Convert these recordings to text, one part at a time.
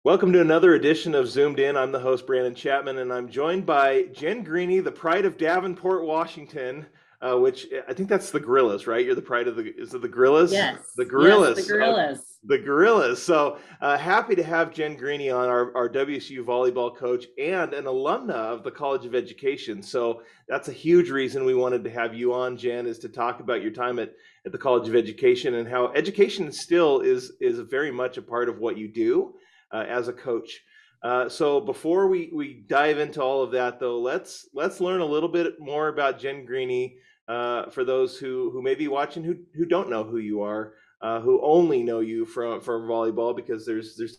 Welcome to another edition of Zoomed In. I'm the host, Brandon Chapman, and I'm joined by Jen Greeny, the pride of Davenport, Washington, which I think that's the Gorillas, right? You're the pride of is it the Gorillas? The Yes, the Gorillas. gorillas. The Gorillas. So happy to have Jen Greeny on, our WSU volleyball coach and an alumna of the College of Education. So that's a huge reason we wanted to have you on, Jen, is to talk about your time at the College of Education and how education still is very much a part of what you do as a coach. So before we dive into all of that, though, let's learn a little bit more about Jen Greeny for those who may be watching who don't know who you are, who only know you from volleyball, because there's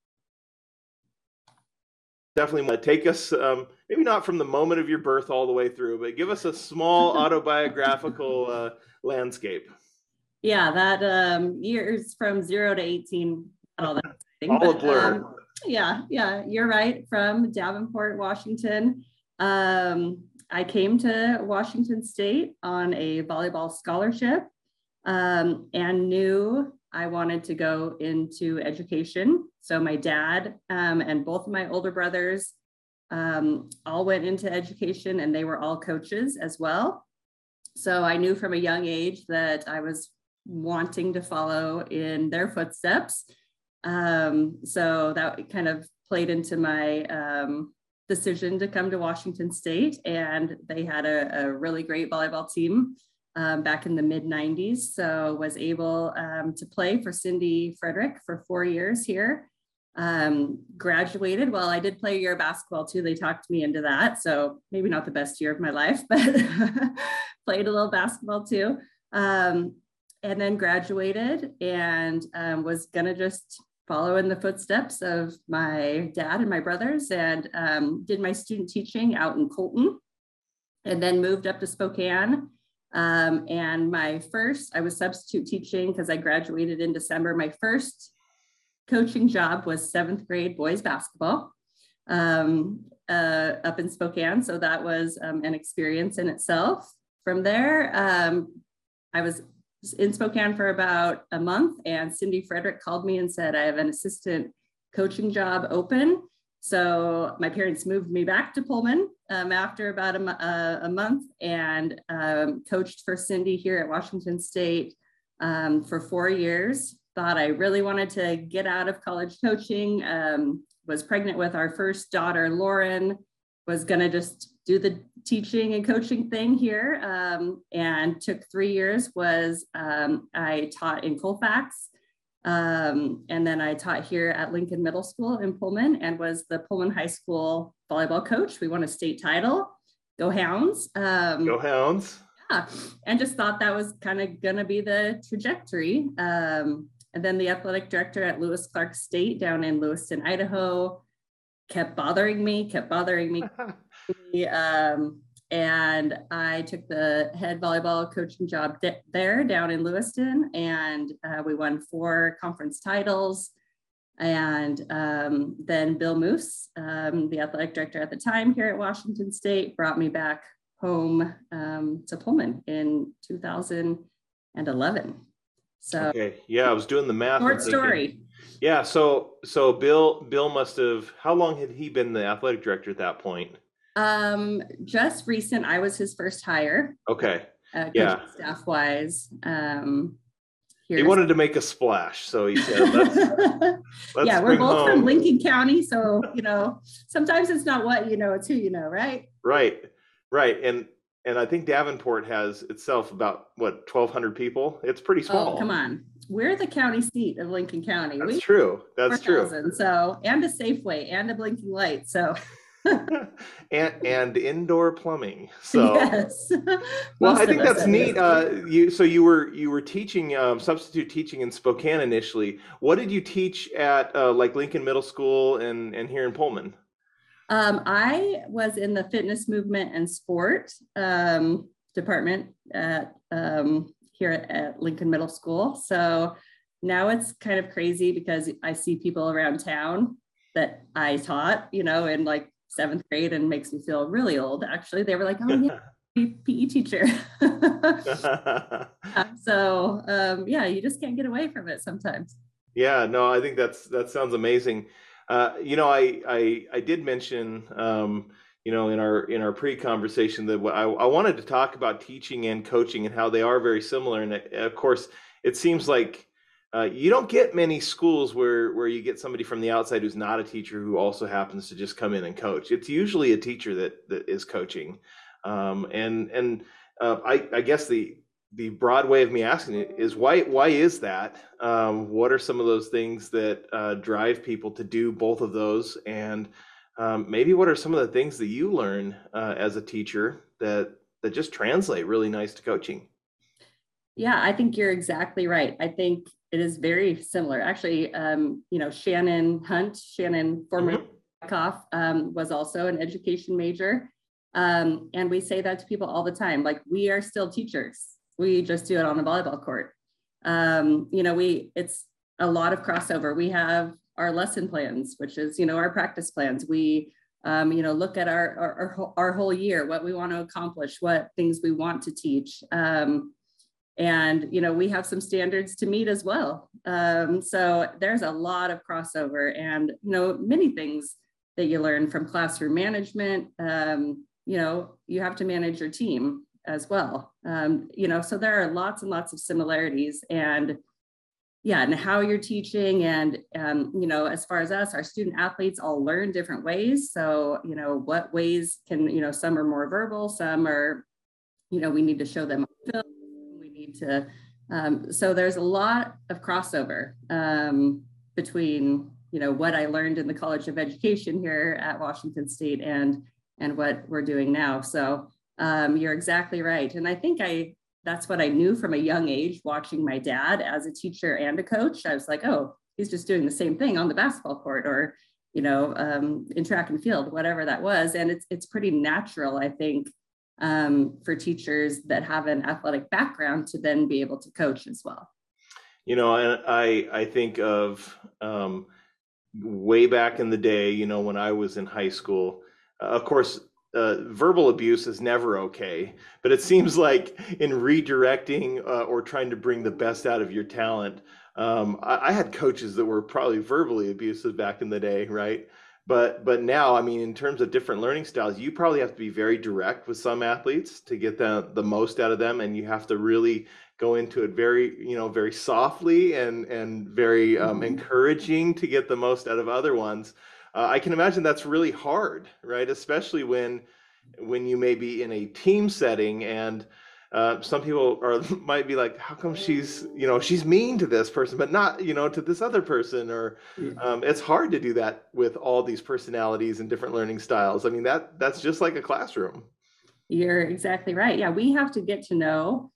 definitely take us maybe not from the moment of your birth all the way through, but give us a small autobiographical landscape. Yeah, that years from 0 to 18, not all that exciting. All a blur. Yeah, you're right. From Davenport, Washington. I came to Washington State on a volleyball scholarship and knew I wanted to go into education. So my dad and both of my older brothers all went into education, and they were all coaches as well. So I knew from a young age that I was wanting to follow in their footsteps. So that kind of played into my decision to come to Washington State. And they had a really great volleyball team back in the mid 90s. So was able to play for Cindy Frederick for 4 years here. Graduated. Well, I did play a year of basketball too. They talked me into that. So maybe not the best year of my life, but played a little basketball too. And then graduated and was going to just follow in the footsteps of my dad and my brothers, and did my student teaching out in Colton, and then moved up to Spokane. And I was substitute teaching because I graduated in December. My first coaching job was 7th grade boys basketball up in Spokane. So that was an experience in itself. From there, I was in Spokane for about a month, and Cindy Frederick called me and said, I have an assistant coaching job open. So my parents moved me back to Pullman after about a month, and coached for Cindy here at Washington State for 4 years. Thought I really wanted to get out of college coaching, was pregnant with our first daughter, Lauren, was going to just do the teaching and coaching thing here, and took 3 years. I taught in Colfax, and then I taught here at Lincoln Middle School in Pullman, and was the Pullman High School volleyball coach. We won a state title. Go Hounds. Go Hounds. Yeah, and just thought that was kind of going to be the trajectory. And then the athletic director at Lewis Clark State down in Lewiston, Idaho, kept bothering me. And I took the head volleyball coaching job there down in Lewiston, and we won 4 conference titles. And then Bill Moose, the athletic director at the time here at Washington State, brought me back home to Pullman in 2011. So okay, yeah, I was doing the math. Short story. Yeah, so Bill must have, how long had he been the athletic director at that point? Just recent. I was his first hire. Okay. Yeah. Staff wise. He wanted to make a splash, so he said, let's yeah, we're both from Lincoln County, so sometimes it's not what you know, it's who you know, right? Right. And I think Davenport has itself about 1,200 people. It's pretty small. Oh, come on. We're the county seat of Lincoln County. That's true. That's true. So, and a Safeway and a blinking light. So and indoor plumbing. So yes. Well, I think that's neat. You were teaching substitute teaching in Spokane initially. What did you teach at like Lincoln Middle School and here in Pullman? I was in the fitness, movement, and sport department at here at Lincoln Middle School. So now it's kind of crazy because I see people around town that I taught, in like 7th grade, and makes me feel really old. Actually, they were like, "Oh yeah, PE teacher." So yeah, you just can't get away from it sometimes. Yeah, no, I think that sounds amazing. I did mention, in our pre-conversation that I wanted to talk about teaching and coaching and how they are very similar. And of course, it seems like you don't get many schools where you get somebody from the outside who's not a teacher who also happens to just come in and coach. It's usually a teacher that is coaching. I guess the broad way of me asking it is why is that? What are some of those things that drive people to do both of those? And maybe what are some of the things that you learn as a teacher that just translate really nice to coaching? Yeah, I think you're exactly right. I think it is very similar. Actually, Shannon Hunt, Shannon, formerly Mhm. Koff, was also an education major. And we say that to people all the time, like, we are still teachers. We just do it on the volleyball court. It's a lot of crossover. We have our lesson plans, which is, our practice plans. We, look at our whole year, what we want to accomplish, what things we want to teach. And we have some standards to meet as well. So there's a lot of crossover, and many things that you learn from classroom management. You have to manage your team as well. So there are lots and lots of similarities, and and how you're teaching, and as far as us, our student athletes all learn different ways. So what ways can, some are more verbal, some are, we need to show them film, we need to, so there's a lot of crossover between what I learned in the College of Education here at Washington State and what we're doing now. So you're exactly right. And I think that's what I knew from a young age, watching my dad as a teacher and a coach. I was like, oh, he's just doing the same thing on the basketball court, or, in track and field, whatever that was. And it's pretty natural, I think, for teachers that have an athletic background to then be able to coach as well. And I think of way back in the day, when I was in high school, of course, verbal abuse is never okay, but it seems like in redirecting or trying to bring the best out of your talent, I had coaches that were probably verbally abusive back in the day, right? But now, I mean, in terms of different learning styles, you probably have to be very direct with some athletes to get the most out of them, and you have to really go into it very, very softly and very encouraging to get the most out of other ones. I can imagine that's really hard, right? Especially when you may be in a team setting, and some people might be like, how come she's mean to this person, but not, to this other person, or it's hard to do that with all these personalities and different learning styles. I mean, that's just like a classroom. You're exactly right. Yeah, we have to get to know,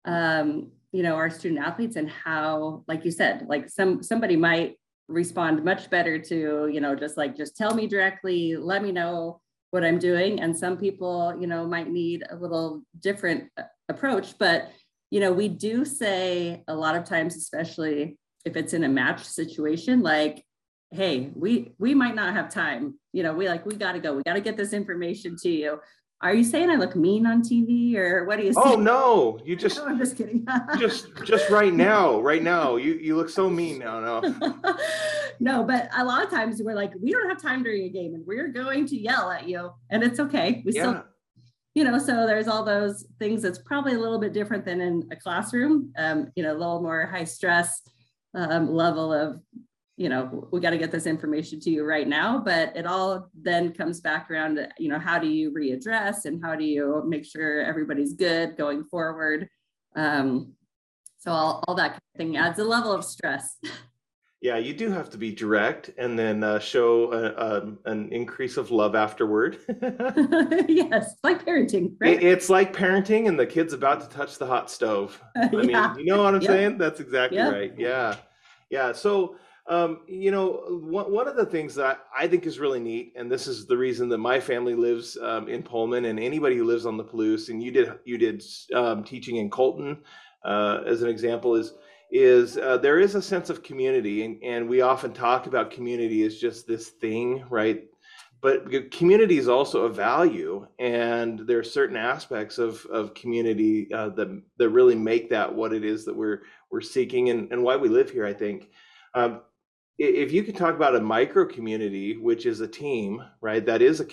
our student athletes, and how, like you said, like somebody might respond much better to, just tell me directly, let me know what I'm doing. And some people, might need a little different approach. But, we do say a lot of times, especially if it's in a match situation, like, hey, we might not have time. We got to go. We got to get this information to you. Are you saying I look mean on TV, or what do you say? Oh no, you just No, I'm just kidding. just right now, you look so mean now. No. No, but a lot of times we're like, we don't have time during a game, and we're going to yell at you, and it's okay. We still, so there's all those things that's probably a little bit different than in a classroom, a little more high stress level of, we got to get this information to you right now. But it all then comes back around to, how do you readdress, and how do you make sure everybody's good going forward? So all that kind of thing adds a level of stress. Yeah, you do have to be direct, and then show an increase of love afterward. Yes, like parenting, right? It's like parenting, and the kid's about to touch the hot stove. I mean, you know what I'm saying? That's exactly right. Yeah. Yeah. So, one of the things that I think is really neat, and this is the reason that my family lives in Pullman, and anybody who lives on the Palouse, and you did teaching in Colton, as an example, is there is a sense of community, and we often talk about community as just this thing, right? But community is also a value, and there are certain aspects of community that really make that what it is that we're seeking, and why we live here, I think. if you could talk about a micro community, which is a team, right? That is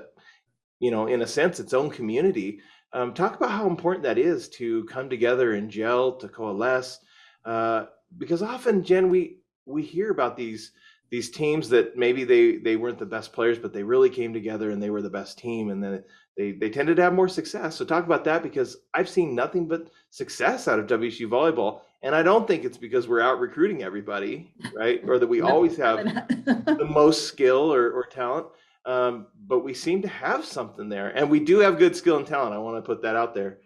in a sense, its own community. Talk about how important that is to come together and gel, to coalesce, uh, because often, Jen, we hear about these teams that maybe they weren't the best players, but they really came together and they were the best team, and then they tended to have more success. So talk about that, because I've seen nothing but success out of WSU volleyball, and I don't think it's because we're out recruiting everybody, right, or that we No, always have probably not. the most skill or talent. But we seem to have something there, and we do have good skill and talent. I want to put that out there.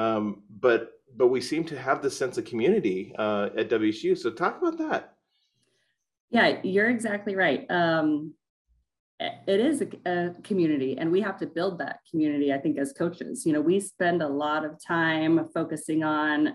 But we seem to have this sense of community at WSU. So talk about that. Yeah, you're exactly right. It is a community, and we have to build that community. I think as coaches, we spend a lot of time focusing on,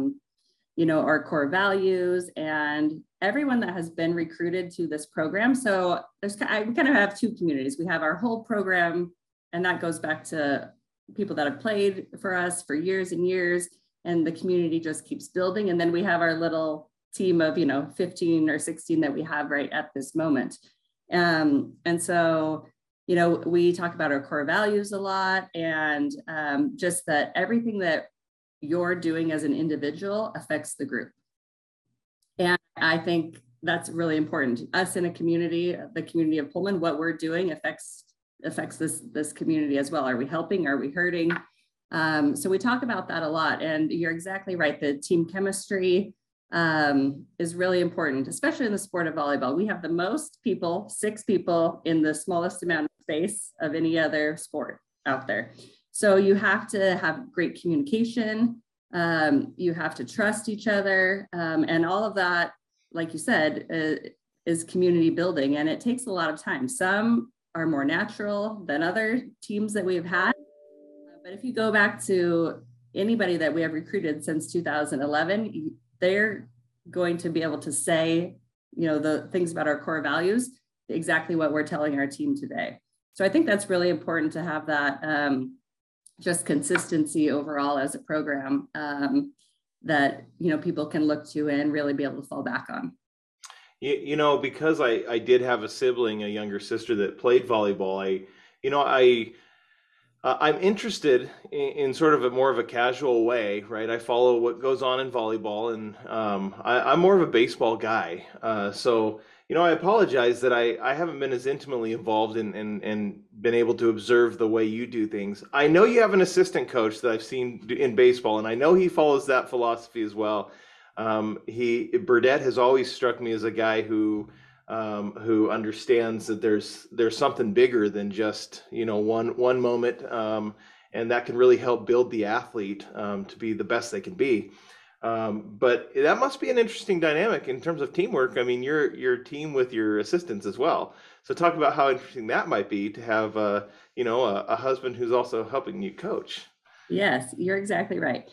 our core values and everyone that has been recruited to this program. So we kind of have two communities. We have our whole program, and that goes back to people that have played for us for years and years, and the community just keeps building. And then we have our little team of 15 or 16 that we have right at this moment. And so we talk about our core values a lot, and just that everything that you're doing as an individual affects the group. And I think that's really important. Us in a community, the community of Pullman, what we're doing affects this community as well. Are we helping? Are we hurting? So we talk about that a lot, and you're exactly right. The team chemistry is really important, especially in the sport of volleyball. We have the most people, 6 people, in the smallest amount of space of any other sport out there. So you have to have great communication. You have to trust each other, and all of that, like you said, is community building, and it takes a lot of time. Some are more natural than other teams that we've had. But if you go back to anybody that we have recruited since 2011, they're going to be able to say, the things about our core values, exactly what we're telling our team today. So I think that's really important to have that just consistency overall as a program that, people can look to and really be able to fall back on. Because I did have a sibling, a younger sister, that played volleyball. I'm interested in sort of more of a casual way, right? I follow what goes on in volleyball, and I'm more of a baseball guy. So I apologize that I haven't been as intimately involved and been able to observe the way you do things. I know you have an assistant coach that I've seen in baseball, and I know he follows that philosophy as well. Burdett has always struck me as a guy who understands that there's something bigger than just one moment, and that can really help build the athlete to be the best they can be. But that must be an interesting dynamic in terms of teamwork. I mean, your team with your assistants as well. So talk about how interesting that might be to have a husband who's also helping you coach. Yes, you're exactly right.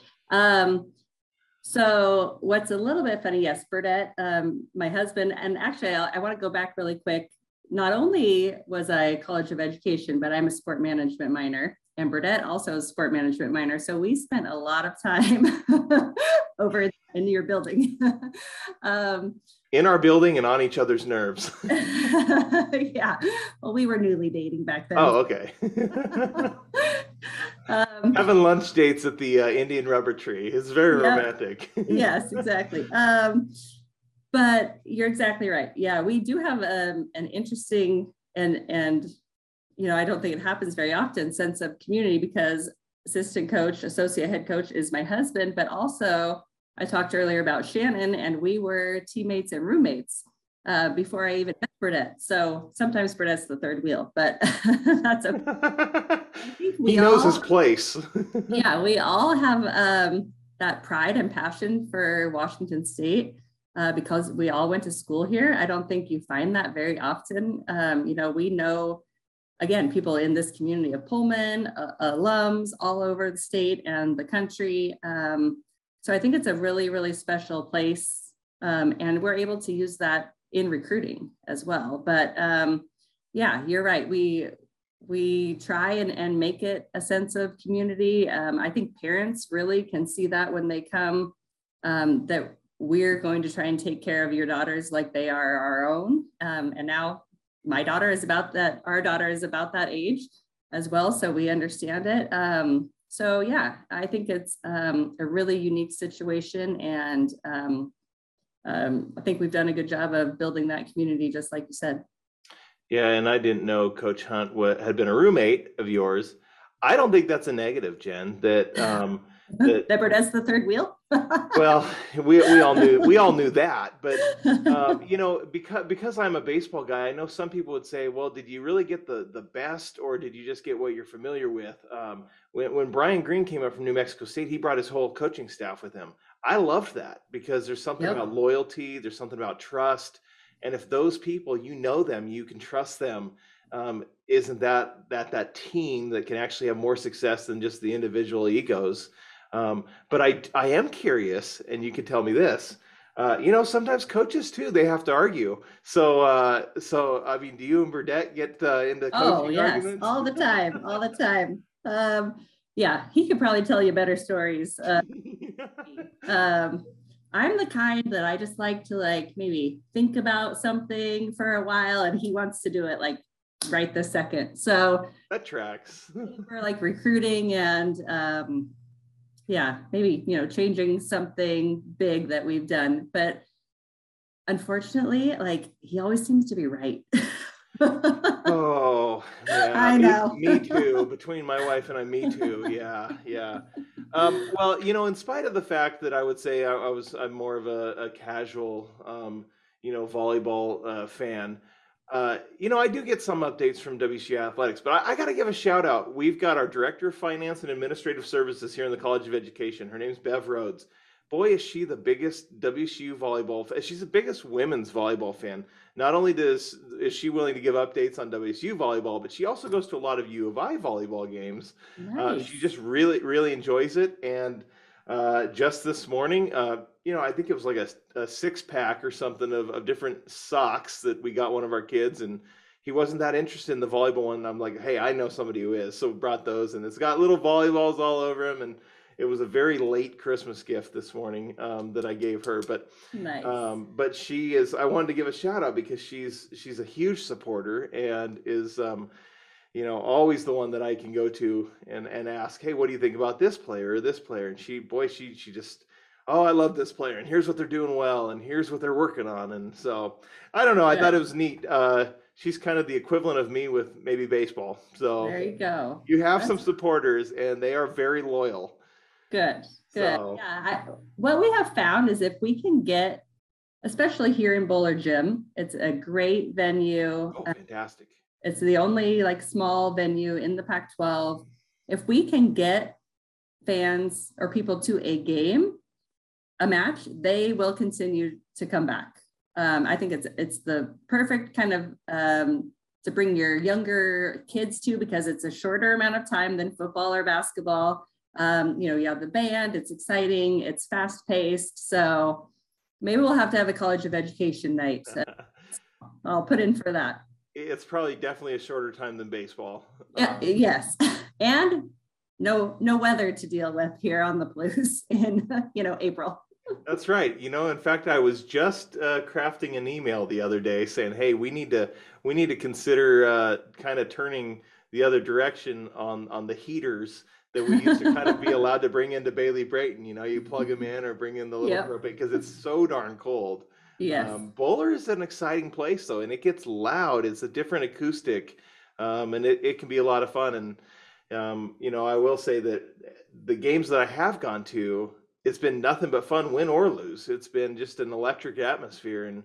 So what's a little bit funny, yes, Burdett, my husband, and actually I want to go back really quick. Not only was I College of Education, but I'm a sport management minor, and Burdett also is a sport management minor. So we spent a lot of time over in your building. In our building and on each other's nerves. Yeah, well, we were newly dating back then. Oh, okay. Having lunch dates at the Indian rubber tree is very romantic. Yes, exactly. But you're exactly right. Yeah, we do have an interesting and I don't think it happens very often, sense of community, because assistant coach, associate head coach is my husband, but also I talked earlier about Shannon, and we were teammates and roommates before I even met Burdett. So sometimes Burdett's the third wheel, but that's okay. He knows his place. Yeah, we all have that pride and passion for Washington State because we all went to school here. I don't think you find that very often. We know, again, people in this community of Pullman, alums all over the state and the country. So I think it's a really, really special place. And we're able to use that in recruiting as well. But yeah, you're right. We try and make it a sense of community. I think parents really can see that when they come, that we're going to try and take care of your daughters like they are our own. And now my daughter is about that, our daughter is about that age as well. So we understand it. So yeah, I think it's a really unique situation. And I think we've done a good job of building that community, just like you said. Yeah, and I didn't know Coach Hunt had been a roommate of yours. I don't think that's a negative, Jen. That Deborah the third wheel. well, we all knew that, but you know, because I'm a baseball guy, I know some people would say, well, did you really get the best, or did you just get what you're familiar with? When Brian Green came up from New Mexico State, he brought his whole coaching staff with him. I loved that because there's something Yep. about loyalty, there's something about trust, and if those people, you know them, you can trust them. Isn't that team that can actually have more success than just the individual egos? But I am curious, and you can tell me this. You know, sometimes coaches too, they have to argue. So I mean, do you and Burdette get into coaching yes, arguments? all the time, all the time. Yeah, he could probably tell you better stories. I'm the kind that I just like to maybe think about something for a while, and he wants to do it right this second. So that tracks. We're recruiting and yeah, maybe, changing something big that we've done. But unfortunately, he always seems to be right. Oh, yeah. I know. Me too. Between my wife and I, me too. Yeah, yeah. Well, you know, in spite of the fact that I would say I'm more of a casual, volleyball fan. You know, I do get some updates from WCU Athletics, but I got to give a shout out. We've got our Director of Finance and Administrative Services here in the College of Education. Her name's Bev Rhodes. Boy, is she the biggest WCU volleyball fan. She's the biggest women's volleyball fan. Not only is she willing to give updates on WSU volleyball, but she also goes to a lot of U of I volleyball games. Nice. She just really, really enjoys it. And just this morning, I think it was a 6-pack or something of different socks that we got one of our kids, and he wasn't that interested in the volleyball one. And I'm like, hey, I know somebody who is. So we brought those, and it's got little volleyballs all over them. And it was a very late Christmas gift this morning that I gave her. But nice. But she is, I wanted to give a shout out because she's a huge supporter and is always the one that I can go to and ask, hey, what do you think about this player or this player? And she just, oh, I love this player, and here's what they're doing well, and here's what they're working on. And so I don't know, I thought it was neat. She's kind of the equivalent of me with maybe baseball. So there you go. You have some supporters, and they are very loyal. Good. So, yeah. What we have found is if we can get, especially here in Bowler Gym, it's a great venue. Oh, fantastic. It's the only small venue in the Pac-12. If we can get fans or people to a game, a match, they will continue to come back. I think it's the perfect kind of to bring your younger kids to, because it's a shorter amount of time than football or basketball. You have the band, it's exciting, it's fast paced. So maybe we'll have to have a College of Education night. So I'll put in for that. It's probably definitely a shorter time than baseball. Yes. And no weather to deal with here on the Blues in, April. That's right. In fact, I was just crafting an email the other day saying, hey, we need to consider kind of turning the other direction on the heaters that we used to kind of be allowed to bring into Bailey Brayton. You plug them in or bring in the little propane, because it's so darn cold. Yes. Bowler is an exciting place though, and it gets loud. It's a different acoustic, and it can be a lot of fun. And I will say that the games that I have gone to, it's been nothing but fun, win or lose. It's been just an electric atmosphere, and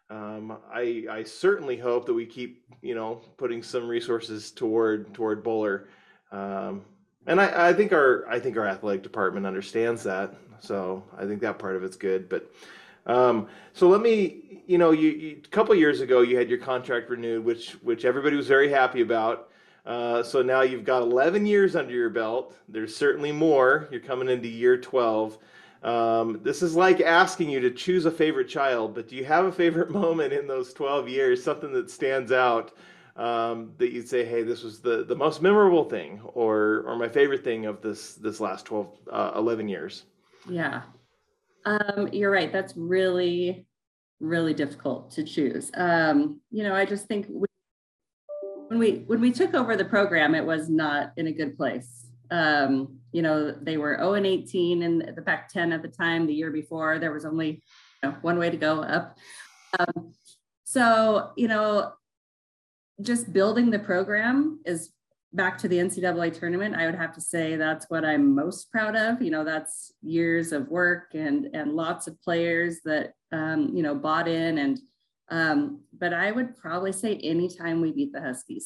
I certainly hope that we keep putting some resources toward Bowler. And I think our athletic department understands that, so I think that part of it's good. But so let me, you a couple of years ago you had your contract renewed, which everybody was very happy about. So now you've got 11 years under your belt. There's certainly more. You're coming into year 12. This is like asking you to choose a favorite child, but do you have a favorite moment in those 12 years, something that stands out? That you'd say, hey, this was the most memorable thing or my favorite thing of this last 11 years? Yeah. You're right. That's really, really difficult to choose. I just think when we took over the program, it was not in a good place. They were 0-18 in the Pac-10 at the time. The year before, there was only one way to go, up. So just building the program is back to the NCAA tournament. I would have to say that's what I'm most proud of. That's years of work and lots of players that bought in, and but I would probably say anytime we beat the Huskies.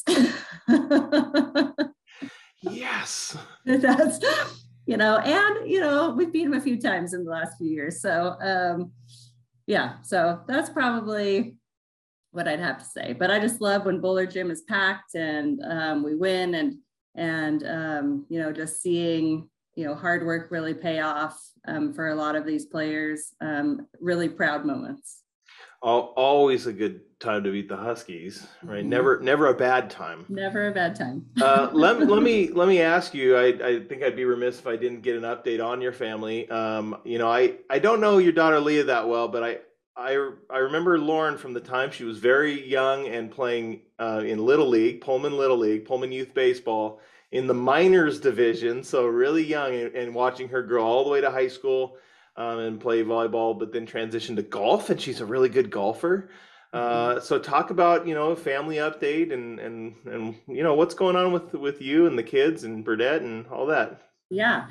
Yes. That's we've beat them a few times in the last few years. So so that's probably what I'd have to say. But I just love when Bowler Gym is packed and we win, and just seeing hard work really pay off for a lot of these players. Really proud moments. Always a good time to beat the Huskies, right? Mm-hmm. Never a bad time. Never a bad time. let me ask you. I think I'd be remiss if I didn't get an update on your family. I don't know your daughter Leah that well, but I remember Lauren from the time she was very young and playing in Little League, Pullman Youth Baseball in the minors division. So really young, and watching her grow all the way to high school and play volleyball, but then transition to golf. And she's a really good golfer. So talk about, family update and what's going on with you and the kids and Burdett and all that. Yeah.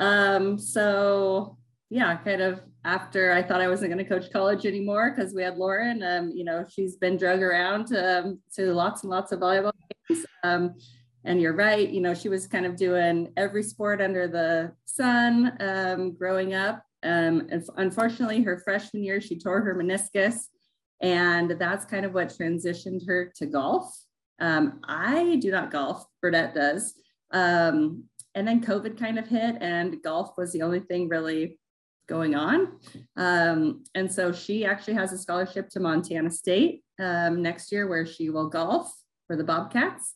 Kind of after I thought I wasn't going to coach college anymore because we had Lauren, she's been drug around to lots and lots of volleyball games. And you're right, she was kind of doing every sport under the sun growing up. And unfortunately, her freshman year, she tore her meniscus, and that's kind of what transitioned her to golf. I do not golf, Burdett does. And then COVID kind of hit, and golf was the only thing really going on. And so she actually has a scholarship to Montana State next year, where she will golf for the Bobcats.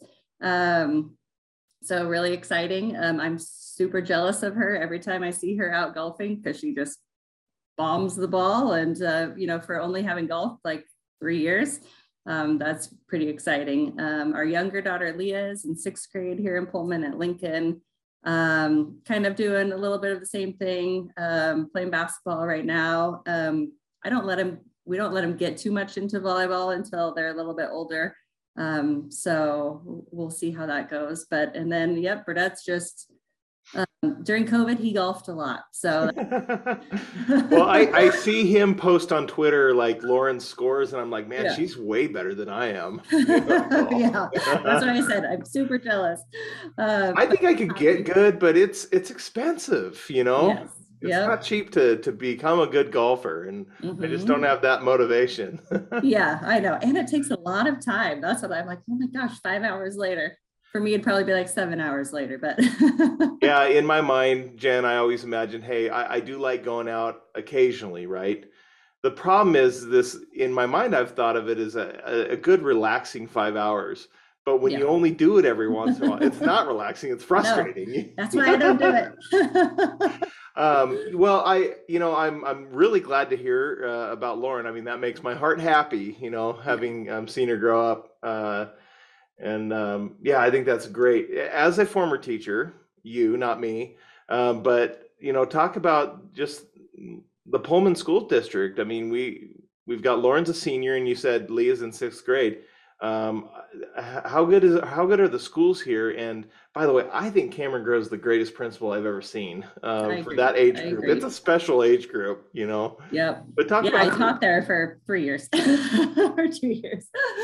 So really exciting. I'm super jealous of her every time I see her out golfing, because she just bombs the ball. And, for only having golfed like 3 years, that's pretty exciting. Our younger daughter, Leah, is in 6th grade here in Pullman at Lincoln, kind of doing a little bit of the same thing, playing basketball right now. We don't let them get too much into volleyball until they're a little bit older. So we'll see how that goes. And then, Burdett's just, during COVID, he golfed a lot. So, well, I see him post on Twitter, like Lauren's scores, and I'm like, man, she's way better than I am. Yeah, that's what I said. I'm super jealous. I think I could get good, but it's expensive, Yes. It's not cheap to become a good golfer, and I just don't have that motivation. Yeah, I know. And it takes a lot of time. That's what I'm like, oh my gosh, 5 hours later. For me, it'd probably be like 7 hours later, but. Yeah, in my mind, Jen, I always imagine, hey, I do like going out occasionally, right? The problem is this, in my mind, I've thought of it as a good relaxing 5 hours. But when you only do it every once in a while, it's not relaxing, it's frustrating. No, that's why I don't do it. Well, I'm really glad to hear about Lauren. I mean, that makes my heart happy, having seen her grow up. I think that's great. As a former teacher, you, not me, but talk about just the Pullman School District. I mean, we've got Lauren's a senior, and you said Leah's in 6th grade. How good are the schools here? And by the way, I think Cameron Grove's the greatest principal I've ever seen for that age group. It's a special age group, Yep. But talk about. I taught there for 3 years or 2 years.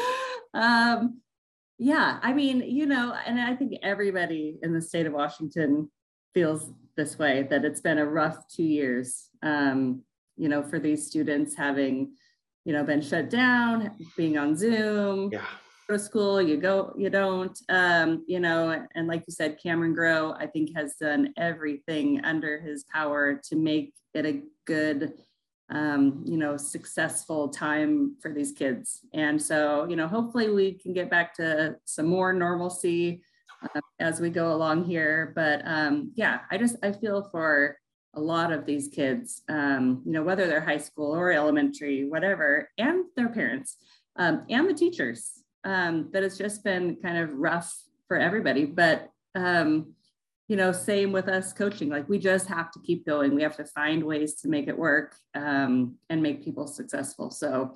I mean, and I think everybody in the state of Washington feels this way, that it's been a rough 2 years, for these students having been shut down, being on Zoom, go to school, you don't, and like you said, Cameron Grow, I think, has done everything under his power to make it a good, successful time for these kids. And so, hopefully we can get back to some more normalcy as we go along here. But I feel for a lot of these kids, whether they're high school or elementary, whatever, and their parents, and the teachers, that it's just been kind of rough for everybody. But, same with us coaching, like we just have to keep going. We have to find ways to make it work, and make people successful. So,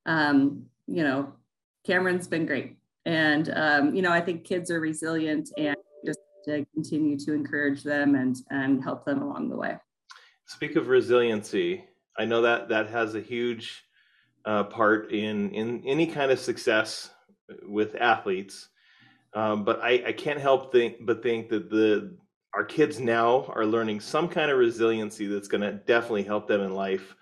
Cameron's been great. And, I think kids are resilient, and just to continue to encourage them and help them along the way. Speak of resiliency, I know that has a huge part in any kind of success with athletes. But I can't help but think that our kids now are learning some kind of resiliency that's going to definitely help them in life.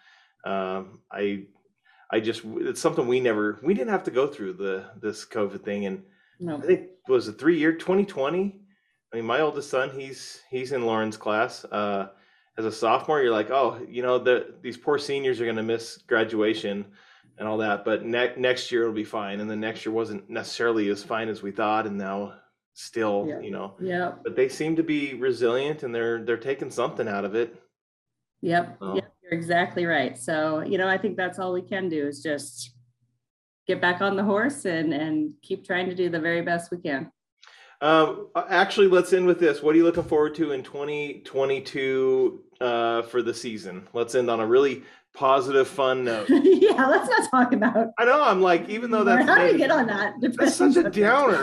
It's something we didn't have to go through this COVID thing. And No. I think it was a 3-year, 2020. I mean, my oldest son, he's in Lauren's class. As a sophomore, you're like, oh, these poor seniors are going to miss graduation and all that, but next year it'll be fine. And the next year wasn't necessarily as fine as we thought, and now still, Yeah. but they seem to be resilient, and they're taking something out of it. Yep. Yep. You're exactly right. So, I think that's all we can do is just get back on the horse and keep trying to do the very best we can. Actually, let's end with this. What are you looking forward to in 2022 for the season? Let's end on a really positive, fun note. Yeah, let's not talk about. I know. I'm like, even though how do we get on that? That's such a downer.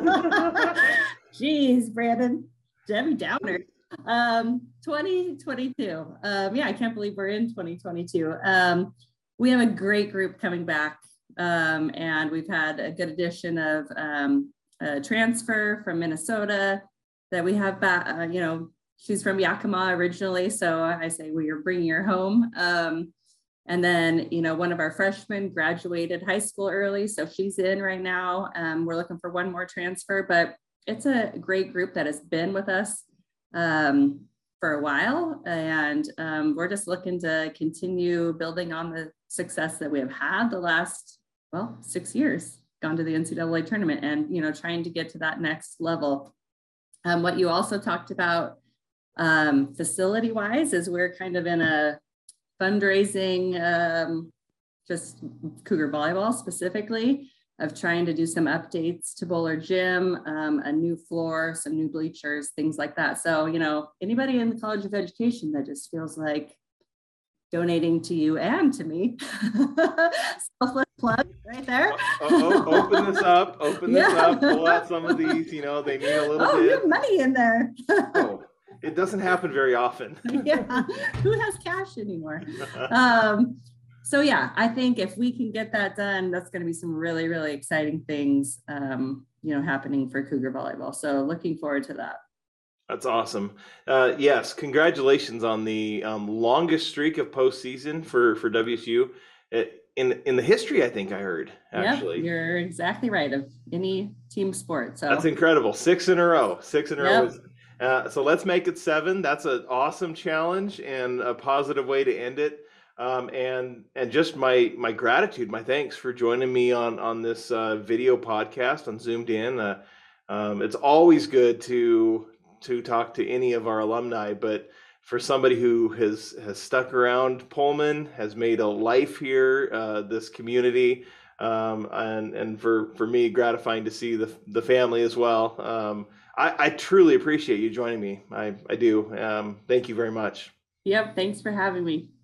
Jeez, Brandon, Debbie Downer. 2022. I can't believe we're in 2022. We have a great group coming back, and we've had a good addition of a transfer from Minnesota that we have back. She's from Yakima originally, so I say we are bringing her home. And then, one of our freshmen graduated high school early, so she's in right now. We're looking for one more transfer, but it's a great group that has been with us for a while. And we're just looking to continue building on the success that we have had the last, 6 years, gone to the NCAA tournament and, trying to get to that next level. What you also talked about facility wise is we're kind of in a fundraising, just Cougar volleyball specifically, of trying to do some updates to Bowler Gym, a new floor, some new bleachers, things like that. So, anybody in the College of Education that just feels like donating to you and to me, selfless plug right there. Open this up, pull out some of these, they need a little bit. You have money in there. It doesn't happen very often. Yeah, who has cash anymore? So I think if we can get that done, that's going to be some really, really exciting things, happening for Cougar volleyball. So looking forward to that. That's awesome. Yes, congratulations on the longest streak of postseason for WSU in the history. I think I heard actually. Yep, you're exactly right, of any team sport. So that's incredible. 6 in a row. 6 in a row. So let's make it 7. That's an awesome challenge and a positive way to end it. And just my gratitude, my thanks for joining me on this video podcast on Zoomed In. It's always good to talk to any of our alumni, but for somebody who has stuck around Pullman, has made a life here, this community, and for me, gratifying to see the family as well. I truly appreciate you joining me. I do. Thank you very much. Yep. Thanks for having me.